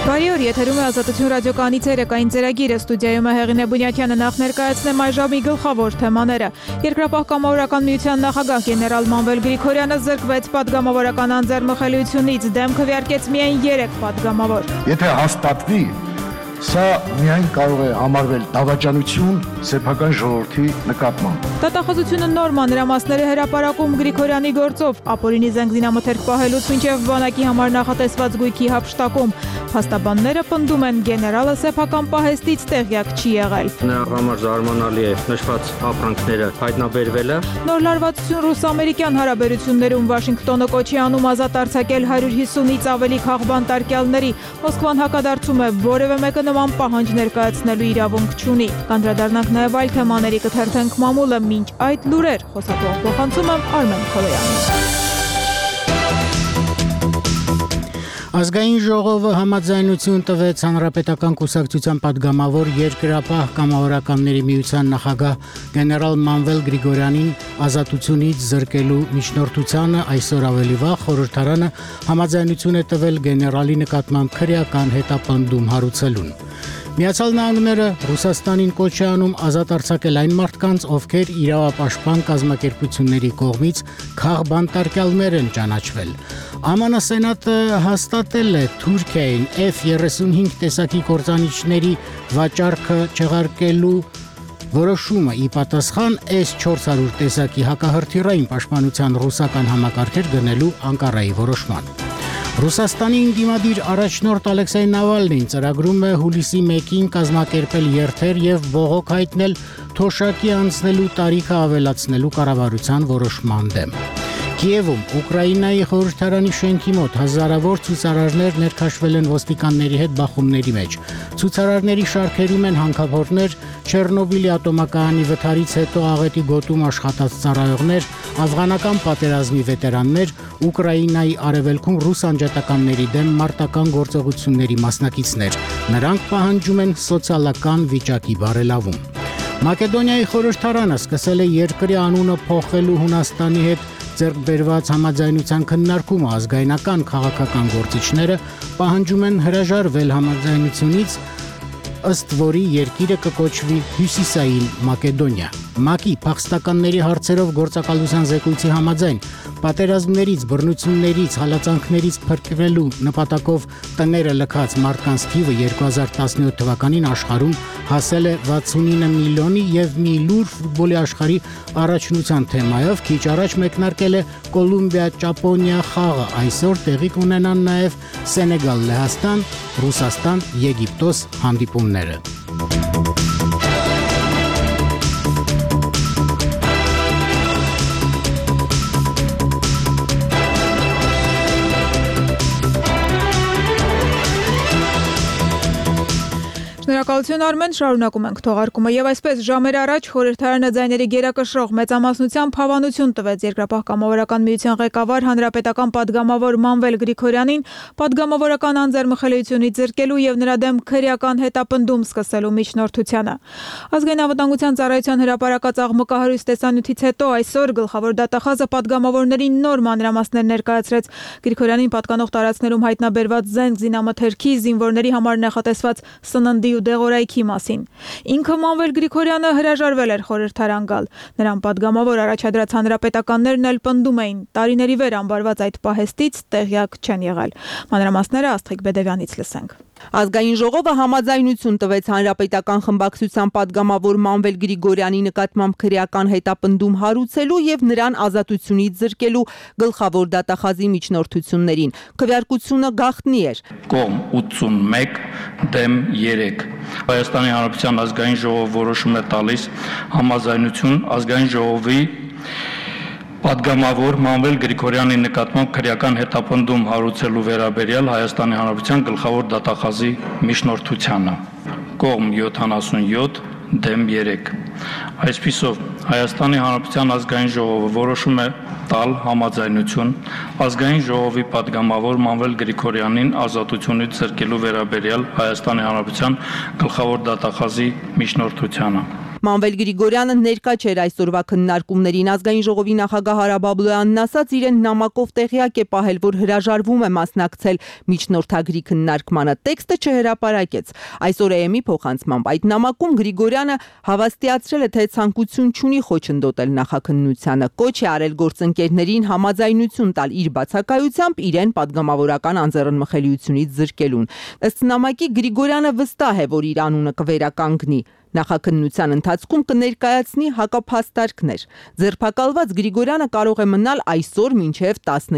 Բարի օր, եթերում է Ազատություն ռադիոկայանի ցերեկային ծերագիրը, ստուդիայում է Հեղինե Բունյակյանը, նախ ներկայացնեմ այժմի գլխավոր թեմաները։ Երկրապահ կամավորական միության նախագահ գեներալ Մանվել Գրիգորյանը զրկվեց պատգամավորական անձեռնմխելիությունից, դեմ քվեարկեց միայն 3 պատգամավոր։ Եթե հաստատվի, սա միայն կարող է համարվել դավաճանություն սեփական ժողովրդի նկատմամբ։ Դատախազությունը նոր մանրամասները հրապարակում Գրիգորյանի գործով, ապօրինի զենգզինամթերք պահելուց մինչև բանակի համար նախատեսված գույքի հափշտակում։ Փաստաբանները պնդում են, գեներալը սեփական պահեստից տեղյակ չի եղել։ Նրա համար զարմանալի է նշված ապրանքները հայտնաբերվելը։ Նոր լարվածություն ռուս-ամերիկյան հարաբերություններում Վաշինգտոնը կոչի անում ազատ արձակել 150-ից ավելի քաղբանտարկյալների։ Մոսկվան հակադարձում է, որևէ մեկը նման պահանջ ներկայացնելու իրավունք չունի։ Կանդրադառնանք նաև այլ թեմաների, կթերթենք մամուլը, մինչ այդ լուրեր, խոսափող փոխանցում եմ Արմեն Քոլոյանին։ Ազգային ժողովը համաձայնություն տվեց հանրապետական կուսակցության պատգամավոր երկրապահ կամավորականների միության նախագահ գեներալ Մանվել Գրիգորյանին ազատությունից զրկելու միջնորդությանը այսօր ավելի վաղ խորհրդարանը համաձայնություն է տվել գեներալի նկատմամբ քրեական հետապնդում հարուցելուն։ Միացյալ Նահանգները Ռուսաստանին կոչ է անում ազատ արձակել այն մարդկանց, ովքեր իրավապաշտպան կազմակերպությունների կողմից քաղբանտարկյալներ են ճանաչվել։ ԱՄՆ Սենատը հաստատել է Թուրքիային F-35 տեսակի կործանիչների վաճառքը չեղարկելու որոշումը ի պատասխան S-400 տեսակի հակահրթիռային պաշտպանության ռուսական համակարգեր գնելու Անկարայի որոշման։ Ռուսաստանի ընդդիմադիր առաջնորդ Ալեքսեյ Նավալնին ծրագրում է հուլիսի 1-ին կազմակերպել երթեր եւ բողոք հայտնել թոշակի անցնելու տարիքը ավելացնելու կառավարության որոշման դեմ։ Կիևում Ուկրաինայի խորհրդարանի շենքի մոտ հազարավոր ցուցարարներ ներքաշվել են ոստիկանների հետ բախումների մեջ։ Ցուցարարների շարքերում են հանքափորներ, Չեռնոբիլի ատոմակայանի վթարից հետո աղետի գոտում աշխատած ծառայողներ, աֆղանական պատերազմի վետերաններ, Ուկրաինայի արևելքում ռուս անջատականների դեմ մարտական գործողությունների մասնակիցներ։ Նրանք պահանջում են սոցիալական վիճակի բարելավում։ Մակեդոնիայի խորհրդարանը սկսել է երկրի անունը փոխելու Հունաստանի հետ ձեռք բերված համաձայնության քննարկումը, ազգայնական քաղաքական գործիչները պահանջում են հրաժարվել համաձայնությունից, ըստ որի երկիրը կկոչվի Հյուսիսային Մակեդոնիա։ ՄԱԿ-ի փախստականների հարցերով գործակալության զեկույցի համաձայն պատերազմներից, բռնություններից, հալածանքներից փրկվելու նպատակով տները լքած մարդկանց թիվը 2017 թվականին աշխարհում հասել է 69 միլիոնի եւ մի լուր ֆուտբոլի աշխարհի առաջնության թեմայով քիչ առաջ մեկնարկել է Կոլումբիա-Ճապոնիա խաղը։ Այսօր տեղի կունենան նաեւ Սենեգալ-Լեհաստան, Ռուսաստան-Եգիպտոս հանդիպումները։ Շնորհակալություն Արմեն, շարունակում ենք թողարկումը եւ այսպես ժամեր առաջ խորհրդարանը ձայների գերակշռող մեծամասնությամբ հավանություն տվեց երկրապահ կամավորական միության ղեկավար հանրապետական պատգամավոր Մանվել Գրիգորյանին պատգամավորական անձեռնմխելիությունից զրկելու եւ նրա դեմ քրեական հետապնդում սկսելու միջնորդությանը։ Ազգային անվտանգության ծառայության հրապարակած աղմկահարույց տեսանյութից հետո այսօր գլխավոր դատախազը պատգամավորներին նոր մանրամասներ ներկայացրեց Գրիգորյանին պատկանող տարածքներում հայտնաբերված զենգզինամթերքի զինվորների համար նախատեսված սննդի ու դեղորայքի մասին։ Ինքը Մանվել Գրիգորյանը հրաժարվել էր խորհրդարան գալ։ Նրան պատգամավոր առաջադրած հանրապետականներն էլ պնդում էին, տարիների վեր ամբարված այդ պահեստից տեղյակ չեն եղել։ Մանրամասները Աստղիկ Բեդևյանից լսենք։ Ազգային ժողովը համաձայնություն տվեց հանրապետական խմբակցության պատգամավոր Մանվել Գրիգորյանի նկատմամբ քրեական հետապնդում հարուցելու եւ նրան ազատությունից զրկելու գլխավոր դատախազի միջնորդություններին։ Քվեարկությունը գաղտնի էր։ Կողմ 81 դեմ 3։ Հայաստանի Հանրապետության ազգային ժողովը որոշում է տալիս համաձայնություն ազգային ժողովի պատգամավոր Մանվել Գրիգորյանի նկատմամբ քրեական հետապնդում հարուցելու վերաբերյալ Հայաստանի Հանրապետության գլխավոր դատախազի միջնորդությանը։ Կողմ 77 դեմ 3։ Այսպիսով Հայաստանի Հանրապետության ազգային ժողովը որոշում է տալ համաձայնություն ազգային ժողովի պատգամավոր Մանվել Գրիգորյանին ազատությունից զրկելու վերաբերյալ Հայաստանի Հանրապետության գլխավոր դատախազի միջնորդությանը։ Մանվել Գրիգորյանը ներկա չէր այսօրվա քննարկումներին։ Ազգային ժողովի նախագահ Արա Բաբլոյանն ասաց, իրեն նամակով տեղյակ է պահել, որ հրաժարվում է մասնակցել միջնորդագրի քննարկմանը։ Տեքստը չհրապարակեց։ Այսօր ԵՄ-ի փոխանցմամբ այդ նամակում Գրիգորյանը հավաստիացրել է, թե ցանկություն չունի խոչընդոտել նախաքննությանը։ Կոչ է արել գործընկերներին համաձայնություն տալ իր բացակայությամբ իրեն պատգամավորական անձեռնմխելիությունից զրկելուն։ Ըստ նամակի Գրիգորյանը վստահ է, որ իր անունը կվերականգնի։ Նախաքննության ընթացքում կներկայացնի հակափաստարկներ։ Ձերբակալված Գրիգորյանը կարող է մնալ այսօր մինչև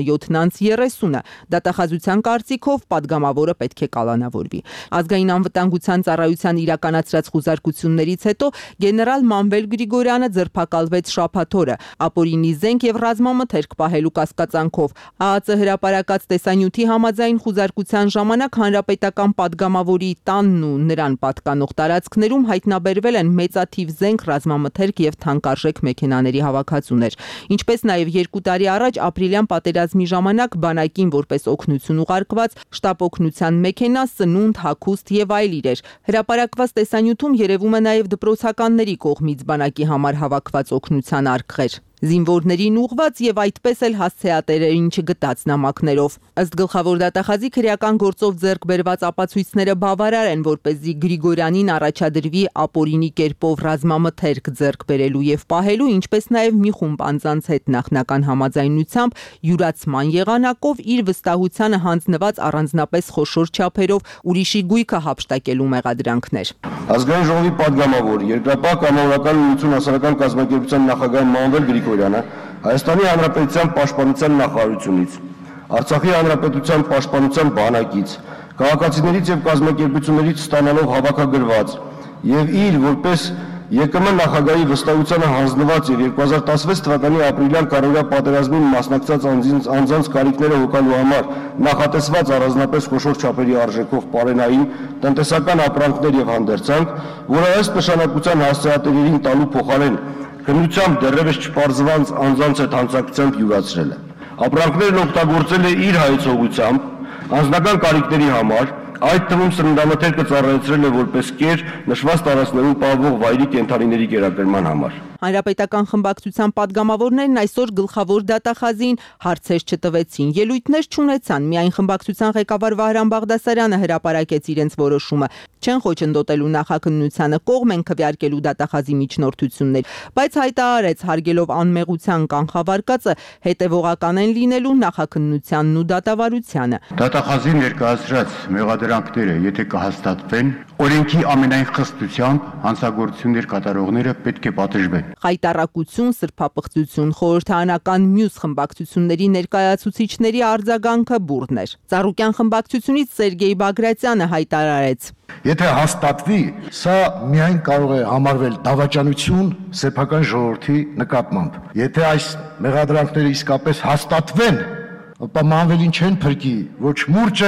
17:30։ Դատախազության կարծիքով պատգամավորը պետք է կալանավորվի։ Ազգային անվտանգության ծառայության իրականացրած խուզարկություններից հետո գեներալ Մանվել Գրիգորյանը ձերբակալվեց շաբաթ օրը ապօրինի զենք եւ ռազմամթերք պահելու կասկածանքով։ ԱԱԾ հրապարակած տեսանյութի համաձայն խուզարկության ժամանակ հանրապետական պատգամավորի տանն ու նրան պատկանող տարածքներում հայտնաբերվել են մեծաթիվ զենք, ռազմամթերք եւ թանկարժեք մեքենաների հավաքածուներ։ Ինչպես նաեւ 2 տարի առաջ ապրիլյան պատերազմի ժամանակ բանակին որպես օգնություն ուղարկված շտապ օգնության մեքենա, սնունդ, հագուստ եւ այլ իրեր։ Հրապարակված տեսանյութում երևում է նաեւ դպրոցականների կողմից բանակի համար հավաքված օգնության արկղեր։ Զինվորներին ուղված եւ այդպես էլ հասցեատերերին չգտած նամակներով։ Ըստ գլխավոր դատախազի քրեական գործով ձեռք բերված ապացույցները բավարար են, որպեսզի Գրիգորյանին առաջադրվի ապօրինի կերպով ռազմամթերք ձեռք բերելու եւ պահելու, ինչպես նաեւ մի խումբ անձանց հետ նախնական համաձայնությամբ յուրացման եղանակով իր վստահությանը հանձնված առանձնապես խոշոր չափերով ուրիշի գույքը հափշտակելու մեղադրանքներ։ Ազգային ժողովի պատգամավոր Երկրապահ կամավորական միություն հասարակական կազմակերպության նախագահ Մանվել Գրիգորյանը Հայաստանի Հանրապետության Պաշտպանության նախարարությունից, Արցախի Հանրապետության Պաշտպանության բանակից, քաղաքացիներից եւ կազմակերպություններից ստանալով հավաքագրված եւ իր որպես ԵԿՄ նախագահի վստահությանը հանձնված եւ 2016 թվականի ապրիլյան կառավարյա պատերազմին մասնակցած անձանց կարիքները հոգալու համար նախատեսված առանձնապես խոշոր չափերի արժեքով պարենային տնտեսական ապրանքներ եւ հանդերձանք, որը ըստ նշանակության հասցեատերերին տալու փոխարեն քննությամբ դեռևս չպարզված անձանց հետ հանցակցությամբ յուրացրել է։ Ապրանքներն օգտագործել է իր հայեցողությամբ անձնական կարիքների համար, այդ թվում սննդամթերքը ծառայեցրել է որպես կեր նշված տարածքներում պահվող վայրի կենդանիների կերակրման համար։ Հանրապետական խմբակցության պատգամավորներն այսօր գլխավոր դատախազին հարցեր չտվեցին, ելույթներ չունեցան, միայն խմբակցության ղեկավար Վահրամ Բաղդասարյանը հրապարակեց իրենց որոշումը։ Չեն խոչընդոտելու նախաքննությանը, կողմ են քվեարկելու դատախազի միջնորդություններ, բայց հայտարարեց հարգելով անմեղության կանխավարկածը հետևողական են լինելու նախաքննությանն ու դատավարությանը։ Դատախազի ներկայացրած մեղադրանքները, եթե կհաստատվեն, օրենքի ամենայն խստությամբ հանցագործություններ կատարողները պետք է պատժվեն։ Խայտառակություն, սրբապղծություն, խորհրդարանական մյուս խմբակցությունների ներկայացուցիչների արձագանքը բուրդն էր։ Ծառուկյան խմբակցությունից Սերգեյ Բագրատյանը հայտարարեց. Եթե հաստատվի, սա միայն կարող է համարվել դավաճանություն սեփական ժողովրդի նկատմամբ։ Եթե այս մեղադրանքները իսկապես հաստատվեն, ապա Մանվելին չեն փրկի ոչ մուրճը,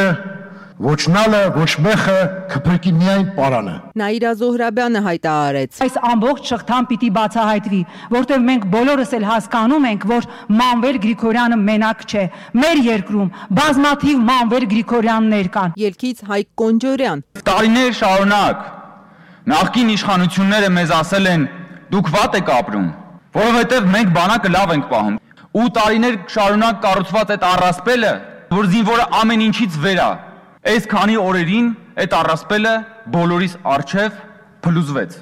ոչ նալը, ոչ մեխը, կփրկի միայն պարանը։ Նաիրա Զոհրաբյանը հայտարարեց. Այս ամբողջ շղթան պիտի բացահայտվի, որտեղ մենք բոլորս էլ հասկանում ենք, որ Մանվել Գրիգորյանը մենակ չէ։ Մեր երկրում բազմաթիվ Մանվել Գրիգորյաններ կան։ Ելքից Հայկ Կոնջորյան. Տարիներ շարունակ նախկին իշխանությունները մեզ ասել են՝ դուք վատ եք ապրում, որովհետև մենք բանակը լավ ենք պահում։ Ու տարիներ շարունակ կառուցված այդ առասպելը, որ զինվորը ամեն ինչից վեր է, այս քանի օրերին այդ առասպելը բոլորիս առջև փլուզվեց։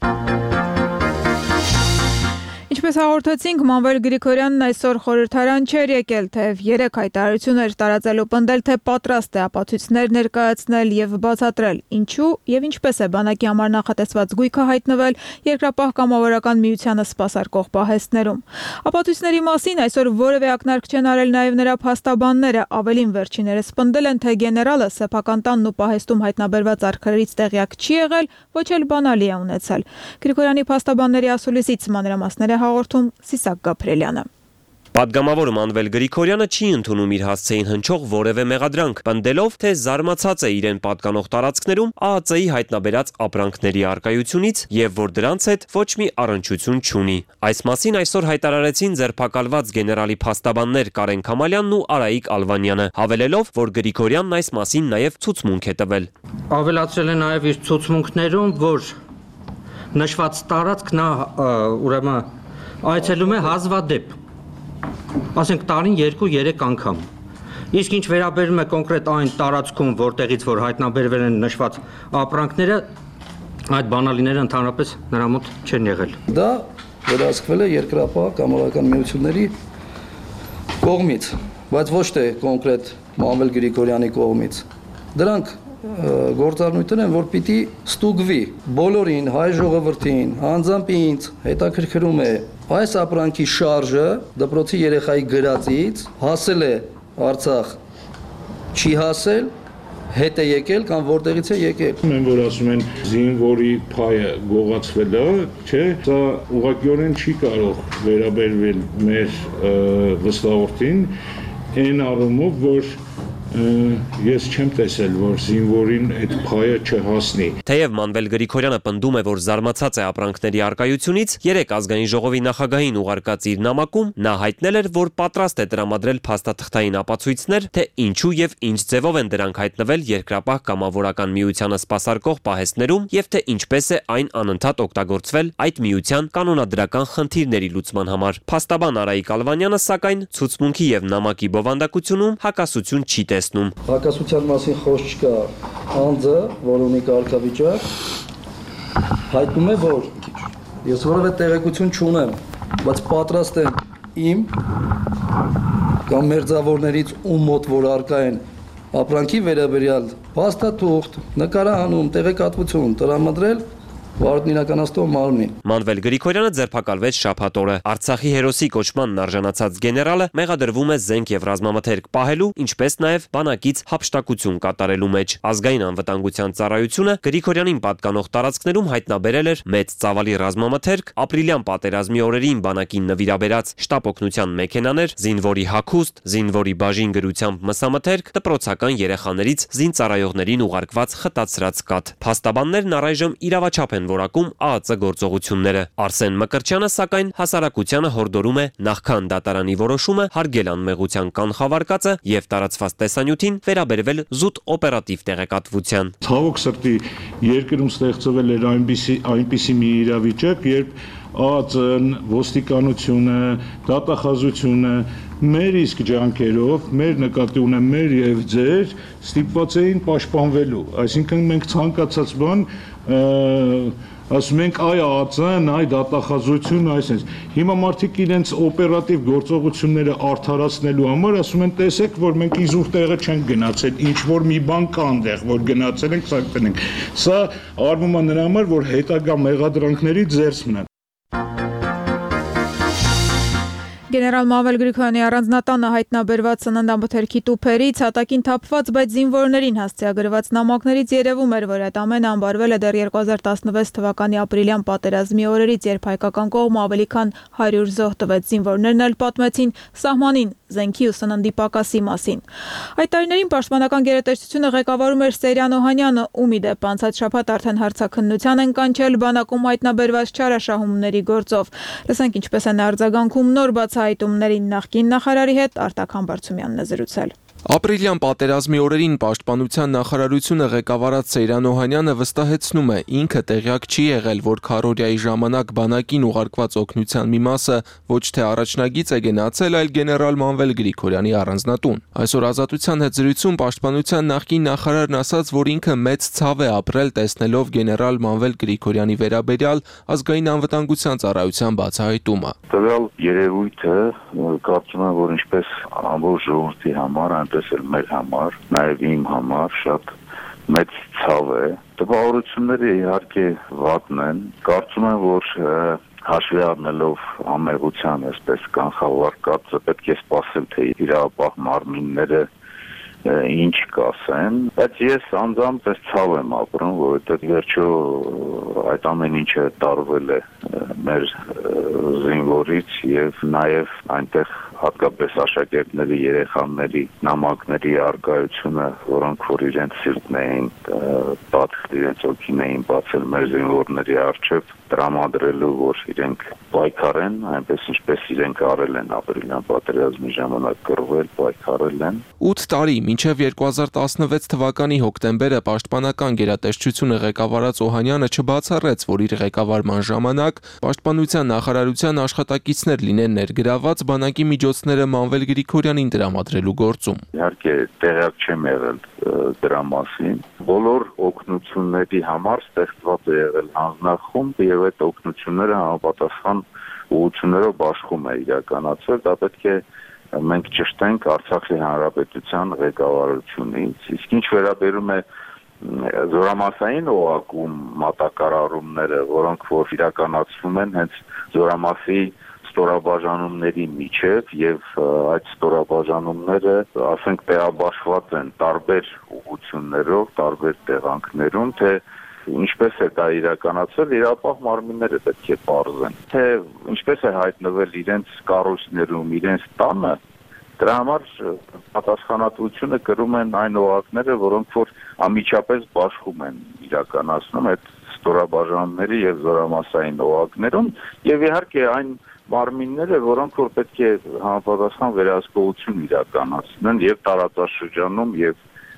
Ինչպես հաղորդեցինք, Մանվել Գրիգորյանն այսօր խորհրդարան չէր եկել, թեև 3 հայտարարություն էր տարածելու պնդել, թե պատրաստ է ապացույցներ ներկայացնել եւ բացատրել ինչու եւ ինչպես է բանակի համար նախատեսված գույքը հայտնվել Երկրապահ կամավորական միությանը սպասարկող պահեստներում։ Ապացույցների մասին այսօր որևէ ակնարկ չեն արել նաեւ նրա փաստաբանները, ավելին վերջիներս պնդել են, թե գեներալը սեփական տանն ու պահեստում հայտնաբերված արկղերից տեղյակ չի եղել, ոչ էլ բանալի է ունեցել։ Գրիգորյանի փաստաբանների ասուլիսից մանրամասները հաղորդում Սիսակ Գաբրելյանը։ Պատգամավոր Մանվել Գրիգորյանը չի ընդունում իր հասցեին հնչող որևէ մեղադրանք, պնդելով, թե զարմացած է իրեն պատկանող տարածքներում ԱԱԾ-ի հայտնաբերած ապրանքների առկայությունից եւ որ դրանց հետ ոչ մի առնչություն չունի։ Այս մասին այսօր հայտարարեցին ձերբակալված գեներալի փաստաբաններ Կարեն Քամալյանն ու Արայիկ Ալվանյանը, հավելելով, որ Գրիգորյանն այս մասին նաեւ ցուցմունք է տվել։ Ավելացրել է նաեւ իր ցուցմունքներում, որ նշված տարածք նա ուրեմն այցելում է հազվադեպ, ասենք տարին 2-3 անգամ։ Իսկ ինչ վերաբերում է կոնկրետ այն տարածքում, որտեղից որ հայտնաբերվել են նշված ապրանքները, այդ բանալիները ընդհանրապես նրա մոտ չեն եղել։ Դա վերահսկվել է երկրապահ կամավորական միությունների կողմից, բայց ոչ թե կոնկրետ Մանվել Գրիգորյանի կողմից։ Դրանք գործառույթներ են, որ պիտի ստուգվի բոլորին, հայ ժողովրդին, անձամբ ինձ հետաքրքրում է այս ապրանքի շարժը դպրոցի երեխայի գրածից հասել է Արցախ, չի հասել, հետ է եկել կամ որտեղից է եկել։ Մենք որ ասում են զինվորի փայը գողացվել է, չէ, սա ուղղակիորեն չի կարող վերաբերվել մեր վստահորդին, այն առումով, որ ես չեմ տեսել, որ զինվորին այդ փայը չհասնի։ Թեև Մանվել Գրիգորյանը պնդում է, որ զարմացած է ապրանքների առկայությունից, 3 ազգային ժողովի նախագահին ուղարկած իր նամակում նա հայտնել էր, որ պատրաստ է տրամադրել փաստաթղթային ապացույցներ, թե ինչու եւ ինչ ձևով են դրանք հայտնվել Երկրապահ կամավորական միությանը սպասարկող պահեստներում եւ թե ինչպես է այն անընդհատ օգտագործվել այդ միության կանոնադրական խնդիրների լուծման համար։ Փաստաբան Արայիկ Ալվանյանը սակայն ցուցմունքի եւ նամակի բովանդակությունում հակասություն չի տեսնում։ Հակասության մասին խոսք չկա, անձը, որ ունի կարգավիճակ, հայտնում է, որ ես որևէ տեղեկություն չունեմ, բայց պատրաստ եմ իմ կամ մերձավորներից ում մոտ որ արկա են ապրանքի վերաբերյալ փաստաթուղթ, նկարահանում, տեղեկատվություն տրամադրել վարորդն իրականացնող մարմնին։ Մանվել Գրիգորյանը ձերբակալվեց շաբաթ օրը։ Արցախի հերոսի կոչմանն արժանացած գեներալը մեղադրվում է զենք եւ ռազմամթերք պահելու, ինչպես նաեւ բանակից հափշտակություն կատարելու մեջ։ Ազգային անվտանգության ծառայությունը Գրիգորյանին պատկանող տարածքներում հայտնաբերել էր մեծ ծավալի ռազմամթերք, ապրիլյան պատերազմի օրերին բանակին նվիրաբերած շտապ օգնության մեքենաներ, զինվորի հագուստ, զինվորի բաժին գրությամբ մսամթերք, դպրոցական երեխաներից զինծառայողներին ուղարկված խտացրած կաթ։ Փաստաբաններն առայժմ իրավաչափ են որակում ԱԱԾ գործողությունները։ Արսեն Մկրտչյանը սակայն հասարակությանը հորդորում է նախքան դատարանի որոշումը հարգել անմեղության կանխավարկածը եւ տարածված տեսանյութին վերաբերվել զուտ օպերատիվ տեղեկատվության։ Ցավոք սրտի երկրում ստեղծվել էր այնպիսի մի իրավիճակ, երբ ԱԱԾ-ն, ոստիկանությունը, դատախազությունը մեր իսկ ջանքերով, մեր նկատի ունեմ մեր եւ ձեր ստիպված էին պաշտպանվելու։ Այսինքն մենք ցանկացած բան ասում ենք այ ԱԱԾ-ն, այ դատախազությունը, այսպես։ Հիմա մարդիկ իրենց օպերատիվ գործողությունները արդարացնելու համար ասում են, տեսեք, որ մենք իզուր տեղը չենք գնացել, ինչ որ մի բան կա այնտեղ, որ գնացել ենք, սա կտնենք։ Սա արվում է նրա համար, որ հետագա մեղադրանքներից զերծ մնան։ Գեներալ Մանվել Գրիգորյանի առանձնատանը հայտնաբերված սննդամթերքի տուփերից հատակին թափված, բայց զինվորներին հասցեագրված նամակներից երևում էր, որ այդ ամենը անբարվել է դեռ 2016 թվականի ապրիլյան պատերազմի օրերից, երբ հայկական կողմը ավելի քան 100 զոհ տվեց։ Զինվորներն էլ պատմեցին սահմանին զենքի ու սննդի պակասի մասին։ Այդ տարիներին պաշտպանական գերատեսչությունը ղեկավարում էր Սերյան Օհանյանը, ում ի դեպ անցած շաբաթ արդեն հարցաքննության են կանչել բանակում հայտնաբերված չարաշահումների գործով։ Լսենք ինչպես են արձագանքում նոր բացահայտումներին նախկին նախարարի հետ Արտակ Համբարձումյանն է զրուցել։ Ապրիլյան պատերազմի օրերին Պաշտպանության նախարարությունը ղեկավարած Սեյրան Օհանյանը վստահեցնում է, ինքը տեղյակ չի եղել, որ քարորիայի ժամանակ բանակին ուղարկված օգնության մի մասը ոչ թե առաջնագիծ է գնացել, այլ գեներալ Մանվել Գրիգորյանի առանձնատուն։ Այսօր Ազատության հետ զրույցում Պաշտպանության նախկին նախարարն ասաց, որ ինքը մեծ ցավ է ապրել տեսնելով գեներալ Մանվել Գրիգորյանի վերաբերյալ ազգային անվտանգության ծառայության բացահայտումը։ Տվյալ երևույթը կարծում եմ, որ ինչպես ամբողջ ժողովրդի համար, այնպես էլ մեր համար, նաև իմ համար շատ մեծ ցավ է։ Տպավորությունները իհարկե վատն են։ Կարծում եմ, որ հաշվի առնելով անմեղության այսպես կանխավարկածը պետք է սպասել, թե իրավապահ մարմինները ինչ կասեն, բայց ես անձամբ այս ցավ եմ ապրում, որովհետև վերջո այդ ամեն ինչը տարվել է մեր զինվորից եւ նաեւ այնտեղ հատկապես աշակերտների, երեխաների նամակների արկայությունը, որոնք որ իրենց սիրտն էին պատխել, իրենց օգին էին բացել մեր զինվորների առջև, տրամադրելու, որ իրենք պայքարեն, այնպես ինչպես իրենք արել են ապրիլյան պատերազմի ժամանակ կռվել, պայքարել են։ 8 տարի մինչև 2016 թվականի հոկտեմբերը պաշտպանական գերատեսչությունը ղեկավարած Օհանյանը չբացառեց, որ իր ղեկավարման ժամանակ պաշտպանության նախարարության աշխատակիցներ լինեն ներգրաված բանակի միջոցները Մանվել Գրիգորյանին տրամադրելու գործում։ Իհարկե տեղյակ չեմ եղել դրա մասին։ Բոլոր օգնությունների համար ստեղծված է եղել հանձնախումբ եւ այդ օգնությունները համապատասխան ուղղություններով աշխում է իրականացվել, դա պետք է մենք ճշտենք Արցախի հանրապետության ղեկավարությունից, իսկ ինչ վերաբերում է զորամասային օղակում մատակարարումները, որոնք որ իրականացվում են հենց զորամասի ստորաբաժանումների միջև եւ այդ ստորաբաժանումները, ասենք, տեղաբաշխված են տարբեր ուղղություններով, տարբեր տեղանքներում, թե ինչպես է դա իրականացվել, իրապահ մարմինները պետք է պարզեն, թե ինչպես է հայտնվել իրենց կառույցներում, իրենց տանը, դրա համար պատասխանատվությունը կրում են այն օղակները, որոնք որ անմիջապես բաշխում են իրականացնում այդ ստորաբաժանումների եւ զորամասային օղակներում եւ իհարկե այն մարմինները, որոնք որ պետք է համապատասխան վերահսկողություն իրականացնեն եւ տարածաշրջանում եւ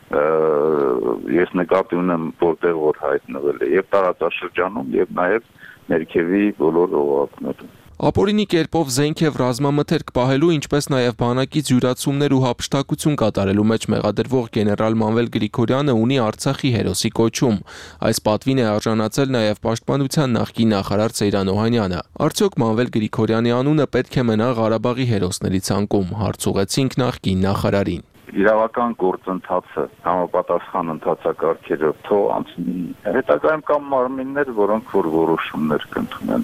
ես նկատի ունեմ որտեղ որ հայտնվել է եւ տարածաշրջանում եւ նաեւ ներքևի բոլոր օղակներում։ Ապօրինի կերպով զենք եւ ռազմամթերք պահելու, ինչպես նաեւ բանակից յուրացումներ ու հափշտակություն կատարելու մեջ մեղադրվող գեներալ Մանվել Գրիգորյանը ունի Արցախի հերոսի կոչում։ Այս պատվին է արժանացել նաեւ պաշտպանության նախկին նախարար Սեյրան Օհանյանը։ Արդյոք Մանվել Գրիգորյանի անունը պետք է մնա Ղարաբաղի հերոսների ցանկում, հարց ուղեցինք նախկին նախարարին։ Իրավական գործընթացը համապատասխան ընթացակարգերով թող անցնի։ Հետագայում կան մարմիններ, որոնք որ որոշումներ կընդունեն։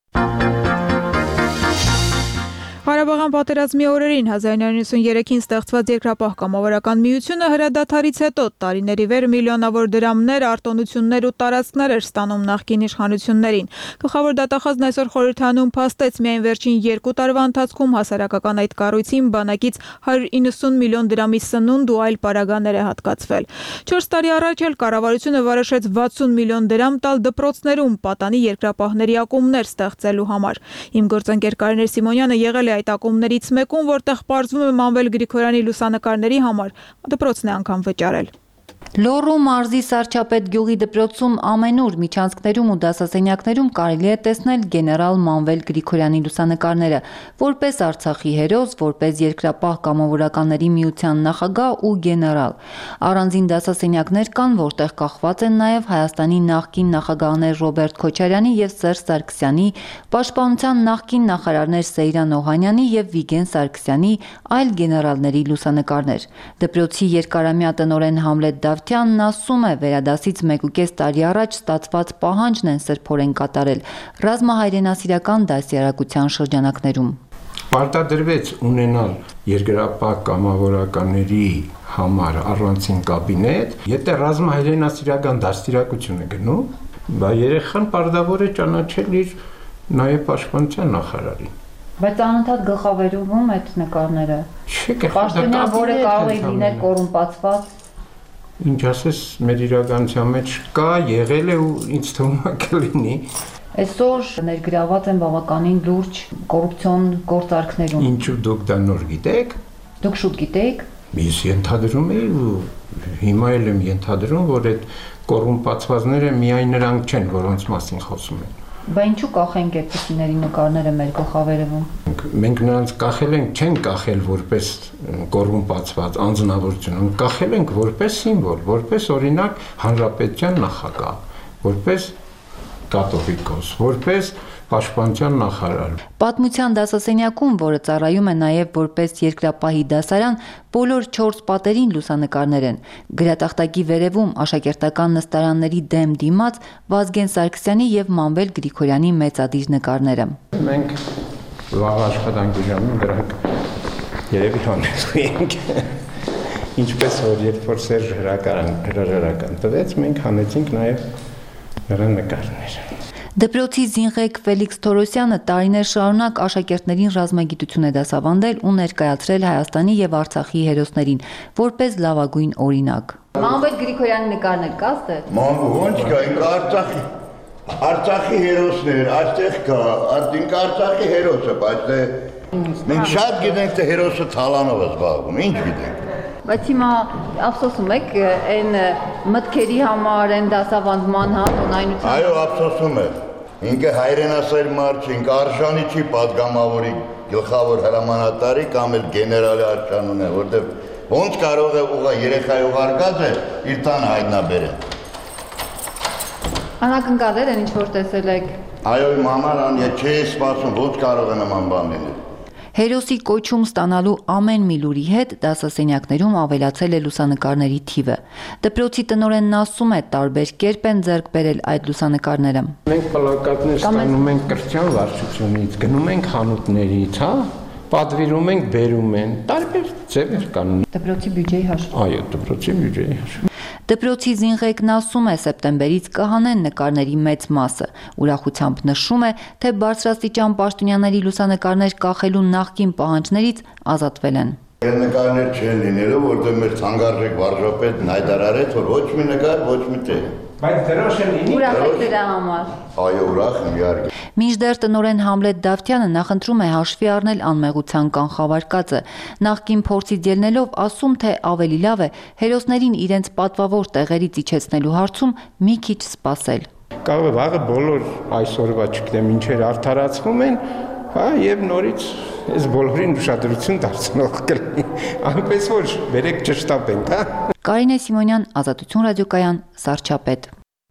Ղարաբաղյան պատերազմի օրերին 1993-ին ստեղծված երկրապահ կամավորական միությունը հրադադարից հետո տարիների վեր միլիոնավոր դրամներ, արտոնություններ ու տարածքներ էր ստանում նախկին իշխանություններին։ Գլխավոր դատախազն այսօր խորհրդանում փաստեց միայն վերջին 2 տարվա ընթացքում հասարակական այդ կառույցին բանակից 190 միլիոն դրամի սնունդ ու այլ պարագաներ է հատկացվել։ 4 տարի առաջ էլ կառավարությունը որոշեց 60 միլիոն դրամ տալ դպրոցներում պատանի երկրապահների ակումբներ ստեղծելու համար։ Իմ գործընկեր Կարինե Սիմոնյանը եղել է այդ ակումբներից մեկում, որտեղ պարզվում է Մանվել Գրիգորյանի լուսանկարների համար դպրոցն է անգամ վճարել։ Լոռու մարզի Սարչապետ գյուղի դպրոցում ամենուր միջանցքներում ու դասասենյակներում կարելի է տեսնել գեներալ Մանվել Գրիգորյանի լուսանկարները, որպես Արցախի հերոս, որպես երկրապահ կամավորականների միության նախագահ ու գեներալ։ Առանձին դասասենյակներ կան, որտեղ կախված են նաև Հայաստանի նախկին նախագահներ Ռոբերտ Քոչարյանի եւ Սերժ Սարգսյանի, պաշտպանության նախկին նախարարներ Սեյրան Օհանյանի եւ Վիգեն Սարգսյանի, այլ գեներալների լուսանկարներ։ Դպրոցի երկարամյա տնօրեն Համլետ Դավթյանն ասում է, վերադասից 1.5 տարի առաջ ստացված պահանջն են սրբորեն կատարել ռազմահայրենասիրական դասյարակության շրջանակներում։ Պարտադրվեց ունենալ երկրապահ կամավորականների համար առանցին կաբինետ, եթե ռազմահայրենասիրական դաստիարակություն է գնում, բա երեխան պարտավոր է ճանաչել իր նաև պաշտպանության նախարարին։ Բայց անընդհատ գլխավերում այդ նկարները։ Չէ, պաշտոնյա, որը կարող է լինել կոռումպացված։ Ինչ ասես, մեր իրականության մեջ կա, եղել է ու ինձ թվում է կլինի։ Այսօր ներգրաված են բավականին լուրջ կոռուպցիոն գործարքներում։ Ինչու դուք դա նոր գիտեք։ Դուք շուտ գիտեք։ Ես ենթադրում էի ու հիմա էլ եմ ենթադրում, որ այդ կոռումպացվածները միայն նրանք չեն, որոնց մասին խոսում են։ Բա ինչու կախենք այդպիսիների նկարները մեր գլխավերևում։ Մենք նրանց կախել ենք, չեն կախել որպես կոռումպացված անձնավորություն, կախել ենք որպես սիմվոլ, որպես օրինակ հանրապետության նախագահ, որպես կաթողիկոս, որպես պաշտպանության նախարար։ Պատմության դասասենյակում, որը ծառայում է նաև որպես երկրապահի դասարան, բոլոր 4 պատերին լուսանկարներ են։ Գրատախտակի վերևում աշակերտական նստարանների դեմ դիմաց Վազգեն Սարգսյանի եւ Մանվել Գրիգորյանի մեծադիր նկարները։ Մենք վաղ աշխատանքի ժամին դրանք երևի հանեցու ենք։ Ինչպես որ երբ որ Սերժ հրաժարական տվեց, մենք հանեցինք նաև նրա նկարները։ Դպրոցի զինղեկ Ֆելիքս Թորոսյանը տարիներ շարունակ աշակերտներին ռազմագիտություն է դասավանդել ու ներկայացրել Հայաստանի եւ Արցախի հերոսներին որպես լավագույն օրինակ։ Մանվել Գրիգորյանի նկարներ կա՞ ստե։ Մանվել ո՞նց կա, ինքը Արցախի։ Արցախի հերոսներ, այստեղ կա, ինքը Արցախի հերոս է, բայց մենք շատ գիտենք, թե հերոսը թալանով է զբաղվում, ինչ գիտենք։ Բայց հիմա ափսոսում եք այն մտքերի համար, այն դասավանդման հանրայնության։ Այո, ափսոսում է։ Ինքը հայրենասեր մարդ, ինքը արժանի չի падգամավորի գլխավոր հրամանատարի կամ էլ գեներալի արժան ունի, որտեղ ոնց կարող է ուղղա երեխայի ուղարկած է իր տան հայտնաբերել։ Անակնկալներ են ինչ որ տեսել եք։ Այո, մաման, ես չէի սպասում, ոնց կարող է նման բան լինել։ Հերոսի կոչում ստանալու ամեն մի լուրի հետ դասասենյակներում ավելացել է լուսանկարների թիվը։ Դպրոցի տնօրենն ասում է, տարբեր կերպ են ձեռք բերել այդ լուսանկարները։ Մենք պլակատներ ստանում ենք կրթության վարչությունից, գնում ենք խանութներից, հա, պատվիրում ենք, բերում են, տարբեր ձևեր կան։ Դպրոցի բյուջեի հաշվով։ Այո, դպրոցի բյուջեի հաշվով։ Դպրոցի զինղեկն ասում է, սեպտեմբերից կհանեն նկարների մեծ մասը։ Ուրախությամբ նշում է, թե բարձրաստիճան պաշտոնյաների լուսանկարներ կախելու նախկին պահանջներից ազատվել են։ Այդ նկարներ չեն լինելու, որտեղ մեր ցանկարժեք վարժապետն հայտարարեց, որ ոչ մի նկար, ոչ մի տեղ։ Բայց դրոշ են լինի։ Ուրախ եք դրա համար։ Այո, ուրախ եմ, իհարկե։ Մինչդեռ տնօրեն Համլետ Դավթյանը նախընտրում է հաշվի առնել անմեղության կանխավարկածը։ Նախկին փորձից ելնելով ասում, թե ավելի լավ է հերոսներին իրենց պատվավոր տեղերից իջեցնելու հարցում մի քիչ սպասել։ Կարող է վաղը բոլոր այսօրվա չգիտեմ ինչեր արդարացվում են, հա, եւ նորից այս բոլորին ուշադրություն դարձնող կլինի։ Այնպես որ վերեք ճշտապենք, հա։ Կարինե Սիմոնյան, Ազատություն ռադիոկայան, Սարչապետ։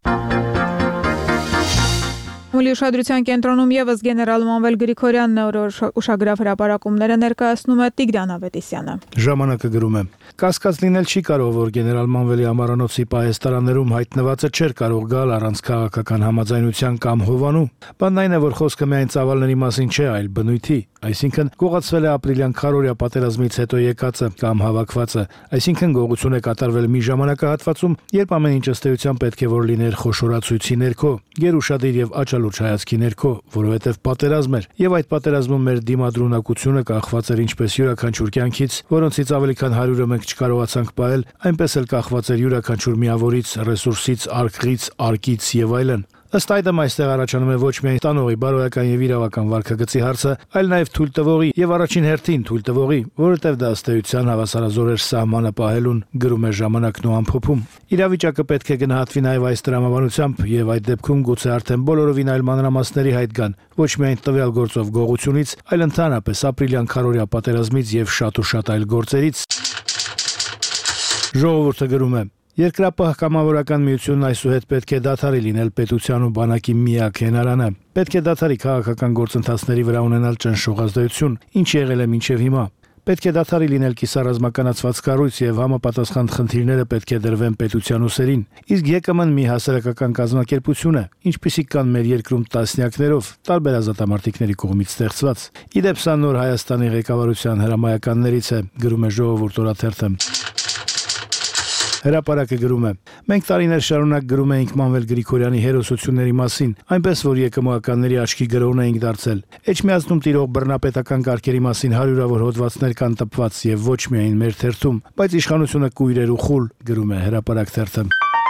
Մուլի ուշադրության կենտրոնում եւս գեներալ Մանվել Գրիգորյանն է, որ ուշագրավ հրապարակումները ներկայացնում է Տիգրան Ավետիսյանը։ Ժամանակը գրում է. Կասկած լինել չի կարող, որ գեներալ Մանվելի ամառանոցի պահեստարաններում հայտնվածը չէր կարող գալ առանց քաղաքական համաձայնության կամ հովանու։ Բանն այն է, որ խոսքը միայն ծավալների մասին չէ, այլ բնույթի, այսինքն գողացվել է ապրիլյան քարորյա պատերազմից հետո եկածը կամ հավաքվածը, այսինքն գողություն է կատարվել մի ժամանակահատվածում, երբ ամեն ինչ ըստ էության պետք է որ լիներ խոշորացույցի ներքո, գերուշադիր եւ աչալուրջ հայացքի ներքո, որովհետեւ պատերազմ էր, եւ այդ պատերազմում մեր դիմադրունակությունը կախված էր ինչպես յուրաքանչյուր կյանքից, որոնցից ավելի քան 100-ը մենք չկարողացանք պահել, այնպես էլ կախված էր յուրաքանչյուր միավորից, ռեսուրսից, արկղից, արկից եւ այլն։ Ըստ այդմ այստեղ առաջանում է ոչ միայն տանողի բարոյական եւ իրավական վարքագծի հարցը, այլ նաեւ թույլտվողի եւ առաջին հերթին թույլտվողի, որովհետեւ դա ըստ էության հավասարազոր էր սահմանը պահելուն, գրում է ժամանակն ու ամփոփում։ Իրավիճակը պետք է գնահատվի նաեւ այս տրամաբանությամբ եւ այդ դեպքում գուցե արդեն բոլորովին այլ մանրամասների հայտ գան, ոչ միայն տվյալ գործով գողությունից, այլ ընդհանրապես ապրիլյան քարորյա պատերազմից եւ շատ ու շատ այլ գործերից։ Ժողովուրդը գրում է. Երկրապահ կամավորական միությունն այսուհետ պետք է դադարի լինել պետության ու բանակի միակ հենարանը։ Պետք է դադարի քաղաքական գործընթացների վրա ունենալ ճնշող ազդեցություն, ինչ եղել է մինչև հիմա։ Պետք է դադարի լինել կիսառազմականացված կառույց եւ համապատասխան խնդիրները պետք է դրվեն պետության ուսերին։ Իսկ ԵԿՄ-ն մի հասարակական կազմակերպություն է, ինչպիսիք կան մեր երկրում տասնյակներով տարբեր ազատամարտիկների կողմից ստեղծված։ Իդեպ սա նոր Հայաստանի ղեկավարության հրամայականներից է, գրում է Ժողովուրդ օրաթերթը։ Հրապարակը գրում է. Մենք տարիներ շարունակ գրում էինք Մանվել Գրիգորյանի հերոսությունների մասին, այնպես որ ԵԿՄ-ականների աչքի գրողն էինք դարձել։ Էջմիածնում տիրող բռնապետական կարգերի մասին հարյուրավոր հոդվածներ կան տպված եւ ոչ միայն մեր թերթում, բայց իշխանությունը կույր էր ու խուլ, գրում է Հրապարակ թերթը։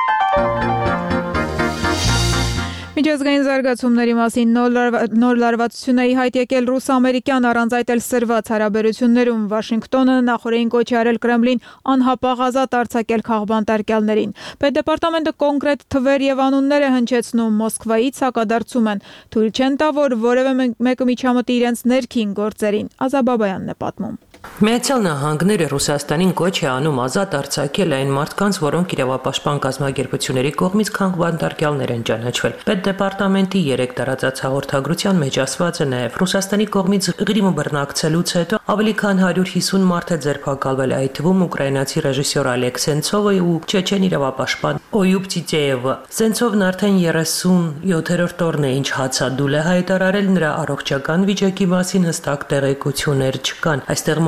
Միջազգային զարգացումների մասին նոր լարվածություն է ի հայտ եկել ռուս-ամերիկյան առանց այդ էլ սրված հարաբերություններում։ Վաշինգտոնը նախորդին կոչ է արել Կրեմլին անհապաղ ազատ արձակել քաղբանտարկյալներին։ Պետդեպարտամենտը կոնկրետ թվեր եւ անուններ է հնչեցնում, Մոսկվայից հակադարձում են։ Թույլ չեն տա, որ որևէ մեկը միջամտի իրենց ներքին գործերին։ Ազաբաբայանն է պատմում։ Միացյալ Նահանգները Ռուսաստանին կոչ է անում ազատ արձակել այն մարդկանց, որոնք իրավապաշտպան կազմակերպությունների կողմից քաղբանտարկյալներ են ճանաչվել։ Պետդեպարտամենտի 3 տարածած հաղորդագրության մեջ ասված է նաև Ռուսաստանի կողմից Ղրիմը բռնակցելուց հետո ավելի քան 150 մարդ է ձերբակալվել, այդ թվում ուկրաինացի ռեժիսոր Ալեկ Սենցովը ու չեչեն իրավապաշտպան Օյուբ Տիտեևը։ Սենցովն արդեն 37-րդ օրն է ինչ հացադուլ է հայտարարել, նրա առողջական վիճակի մասին հստակ տեղեկություններ չկան։ Այստեղ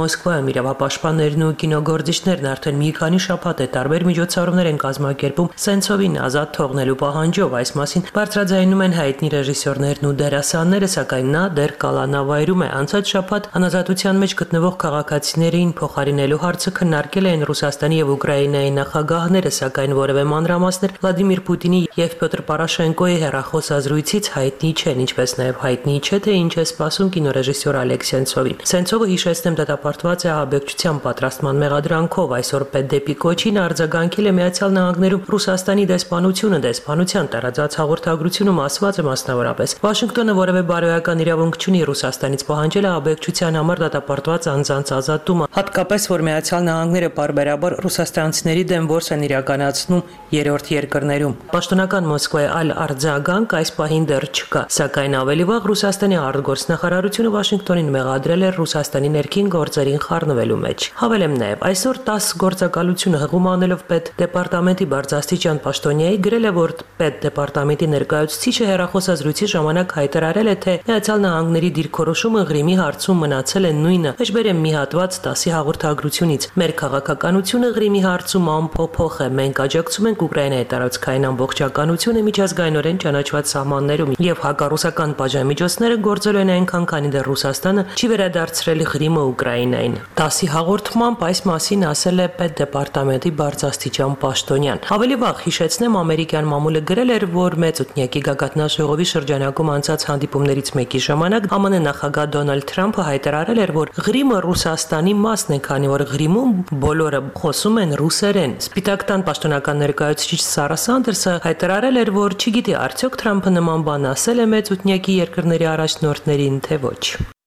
Մոսկվայում իրավապաշտպաններն ու կինոգործիչներն արդեն մի քանի շաբաթ է տարբեր միջոցառումներ են կազմակերպում Սենցովին ազատ թողնելու պահանջով։ Այս մասին բարձրաձայնում են հայտնի ռեժիսորներն ու դերասանները, սակայն նա դեռ կալանավայրում է։ Անցած շաբաթ անազատության մեջ գտնվող քաղաքացիներին փոխարինելու հարցը քննարկել են Ռուսաստանի եւ Ուկրաինայի նախագահները, սակայն որևէ մանրամասներ Վլադիմիր Պուտինի եւ Պյոտր Պորոշենկոյի հեռախոսազրույցից հայտնի չեն, ինչպես նաեւ հայտնի չէ, թե ինչ է սպասում կինոռեժիսոր Ալեքս Սենցովին։ Սենցովը հիշեցնեմ դատապարտված է ահաբեկչության պատրաստման մեղադրանքով, այսօր պետ դեպի կոչին արձագանքել է Միացյալ Նահանգներում Ռուսաստանի դեսպանությունը, դեսպանության տարածած հաղորդագրությունում ասված է մասնավորապես. Վաշինգտոնը որևէ բարոյական իրավունք չունի Ռուսաստանից պահանջել ահաբեկչության համար դատապարտված անձանց ազատումը, հատկապես որ Միացյալ Նահանգները պարբերաբար ռուսաստանցիների դեմ որս են իրականացնում երրորդ երկրներում։ Պաշտոնական Մոսկվայի այլ արձագանք այս պահին դեռ չկա, սակայն ավելի վաղ Ռուսաստանի արտգործնախարարությունը Վաշինգտոնին մեղադրել էր Ռուսաստանի ներքին գործերին խառնվելու մեջ։ Հավելեմ նաև, այսօր 10 գործակալությունը հղում անելով պետ դեպարտամենտի բարձրաստիճան պաշտոնյայի գրել է, որ պետ դեպարտամենտի ներկայացուցիչը հեռախոսազրույցի ժամանակ հայտարարել է, թե Միացյալ Նահանգների դիրքորոշումը Ղրիմի հարցում մնացել է նույնը։ Մեջբերեմ մի հատված 10-ի հաղորդագրությունից. Մեր քաղաքականությունը Ղրիմի հարցում անփոփոխ է։ Մենք աջակցում ենք Ուկրաինայի տարածքային ամբողջականությունը միջազգայինորեն ճանաչված սահմաններում եւ հակառուսական պատժամիջոցները գործելու են այնքան, քանի դեռ Ռուսաստանը չի վերադարձրել Ղրիմը Ուկրաինային։ 10-ի հաղորդմամբ այս մասին ասել է պետ դեպարտամենտի բարձրաստիճան պաշտոնյան։ Ավելի վաղ հիշեցնեմ, ամերիկյան մամուլը գրել էր, որ մեծուտնյակի գագաթնաժողովի շրջանակում անցած հանդիպումներից մեկի ժամանակ ԱՄՆ նախագահ Դոնալդ Թրամփը հայտարարել էր, որ Ղրիմը Ռուսաստանի մասն է, քանի որ Ղրիմում բոլորը խոսում են ռուսերեն։ Սպիտակ տան պաշտոնական ներկայացուցիչ Սարա Սանդերսը հայտարարել էր, որ չգիտի արդյոք Թրամփը նման բան ասել է մեծուտնյակի երկրների առաջնորդներին, թե ոչ։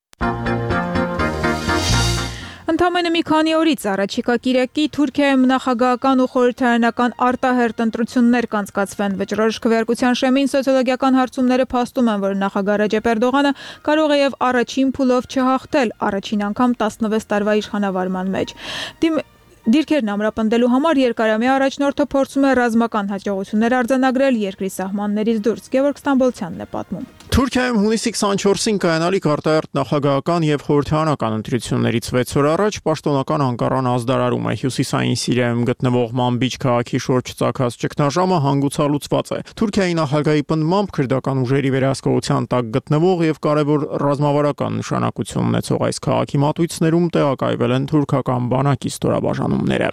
Ընդամենը մի քանի օրից առաջիկա կիրակի Թուրքիայում նախագահական ու խորհրդարանական արտահերթ ընտրություններ կանցկացվեն։ Վճռորոշ քվեարկության շեմին սոցիոլոգիական հարցումները փաստում են, որ նախագահ Ռեջեփ Էրդողանը կարող է եւ առաջին փուլով չհաղթել առաջին անգամ 16 տարվա իշխանավարման մեջ։ Դիրքերն ամրապնդելու համար երկարամյա առաջնորդը փորձում է ռազմական հաջողություններ արձանագրել երկրի սահմաններից դուրս։ Գևորգ Ստամբոլցյանն է պատմում։ Թուրքիայում հունիսի 24-ին կայանալիք արտահերթ նախագահական եւ խորհրդարանական ընտրություններից 6 օր առաջ պաշտոնական Անկարան ազդարարում է։ Հյուսիսային Սիրիայում գտնվող Մանբիջ քաղաքի շուրջ ծագած ճգնաժամը հանգուցալուծված է։ Թուրքիայի նախագահի պնդմամբ քրդական ուժերի վերահսկողության տակ գտնվող եւ կարևոր ռազմավարական նշանակություն ունեցող այս քաղաքի մատույցներում տեղակայվել են թուրքական բանակի ստորաբաժանումները։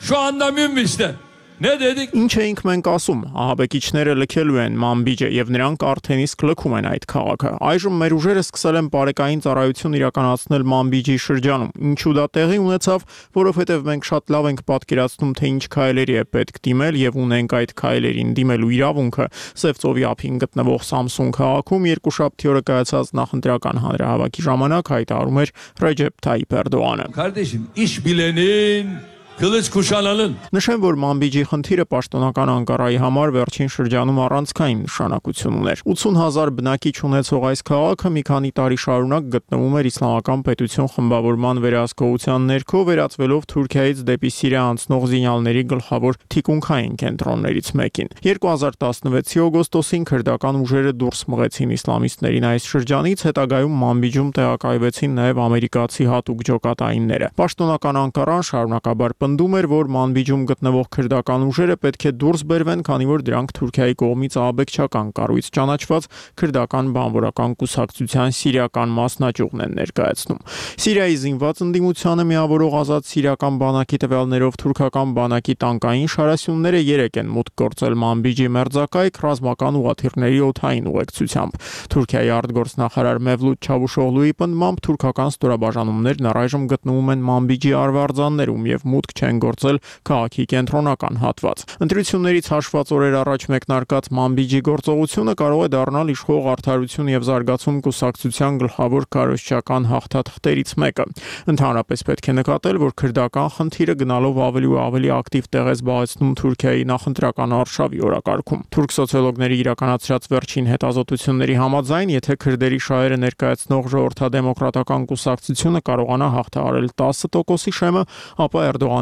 Ինչ էինք մենք ասում, ահաբեկիչները լքելու են Մանբիջը եւ նրանք արդեն իսկ լքում են այդ քաղաքը։ Այժմ մեր ուժերը սկսել են բարեկային ծառայություն իրականացնել Մանբիջի շրջանում։ Ինչու դա տեղի ունեցավ, որովհետեւ մենք շատ լավ ենք պատկերացնում, թե ինչ քայլերի է պետք դիմել եւ ունենք այդ քայլերին դիմելու իրավունքը։ Սև ծովի ափին գտնվող Սամսուն քաղաքում երկուշաբթի օրը կայացած նախընտրական հանրահավաքի ժամանակ հայտարարում էր Ռեջեփ Թայիփ Էրդողանը։ Kardeşim, iş bilenin Kılıç kuşananın Նշեմ, որ Մանբիջի խնդիրը պաշտոնական Անկարայի համար վերջին շրջանում առանցքային նշանակություն ուներ։ 80,000 բնակիչ ունեցող այս քաղաքը մի քանի տարի շարունակ գտնվում էր իսլամական պետություն խմբավորման վերահսկողության ներքո, վերածվելով Թուրքիայից դեպի Սիրիա անցնող զինյալների գլխավոր թիկունքային կենտրոններից մեկին։ 2016-ի օգոստոսին քրդական ուժերը դուրս մղեցին իսլամիստներին այս շրջանից, հետագայում Մանբիջում տեղակայվեցին նաև ամերիկացի հատուկ ջոկատայինները։ Պաշտոնական Անկարան շարունակաբար պնդում էր, որ Մանբիջում գտնվող քրդական ուժերը պետք է դուրս բերվեն, քանի որ դրանք Թուրքիայի կողմից ահաբեկչական կառույց ճանաչված քրդական բանվորական կուսակցության սիրիական մասնաճյուղն են ներկայացնում։ Սիրիայի զինված ընդդիմությանը միավորող ազատ սիրիական բանակի տվյալներով թուրքական բանակի տանկային շարասյունները 3 են մուտք գործել Մանբիջի մերձակայք ռազմական ուղղաթիռների օդային ուղեկցությամբ։ Թուրքիայի արտգործնախարար Մևլութ Չավուշօղլուի պնդմամբ թուրքական ստորաբաժանումներն առայժմ գտնվում են Մանբիջի արվարձաններում եւ մուտք չեն գործել քաղաքի կենտրոնական հատված։ Ընտրություններից հաշված օրեր առաջ մեկնարկած Մանբիջի գործողությունը կարող է դառնալ իշխող Արդարություն եւ Զարգացում կուսակցության գլխավոր քարոզչական հաղթաթղթերից մեկը։ Ընդհանրապես պետք է նկատել, որ քրդական խնդիրը գնալով ավելի ու ավելի ակտիվ տեղ է զբաղեցնում Թուրքիայի նախընտրական արշավի օրակարգում։ Թուրք սոցիոլոգների իրականացրած վերջին հետազոտությունների համաձայն, եթե քրդերի շահերը ներկայացնող ժողովրդադեմոկրատական կուսակցությունը կարողանա հաղթահարել 10%-ի շեմը, ապա Էրդողանի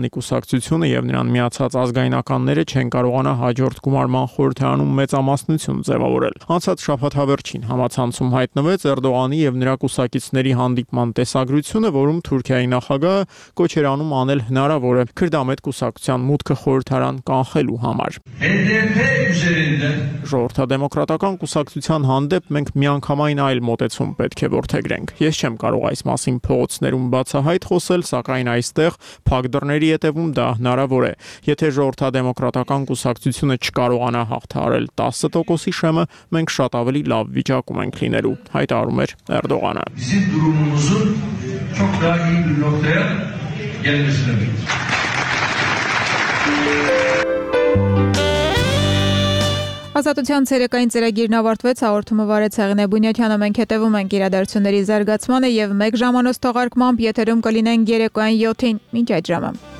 Հայաստանի կուսակցությունը եւ նրան միացած ազգայնականները չեն կարողանա հաջորդ գումարման խորհրդարանում մեծամասնություն ձևավորել։ Անցած շաբաթավերջին համացանցում հայտնվեց Էրդողանի եւ նրա կուսակիցների հանդիպման տեսագրությունը, որում Թուրքիայի նախագահը կոչ էր անում անել հնարավոր է քրդամետ կուսակցության մուտքը խորհրդարան կանխելու համար։ Ժողովրդադեմոկրատական կուսակցության հանդեպ մենք միանգամայն այլ մոտեցում պետք է որդեգրենք։ Ես չեմ կարող այս մասին փողոցներում բացահայտ խոսել, սակայն այստեղ փակ դռների հետևում դա հնարավոր է։ Եթե ժողովրդադեմոկրատական կուսակցությունը չկարողանա հաղթահարել 10%-ի շեմը, մենք շատ ավելի լավ վիճակում ենք լինելու, հայտարարում էր Էրդողանը։ Ազատության ցերեկային ծրագիրն ավարտվեց, հաղորդումը վարեց Հեղինե Բունյաթյանը, մենք հետևում ենք իրադարձությունների զարգացմանը եւ 1 ժամանոց թողարկմամբ եթերում կլինենք երեկոյան 7-ին, մինչ այդ ժամը։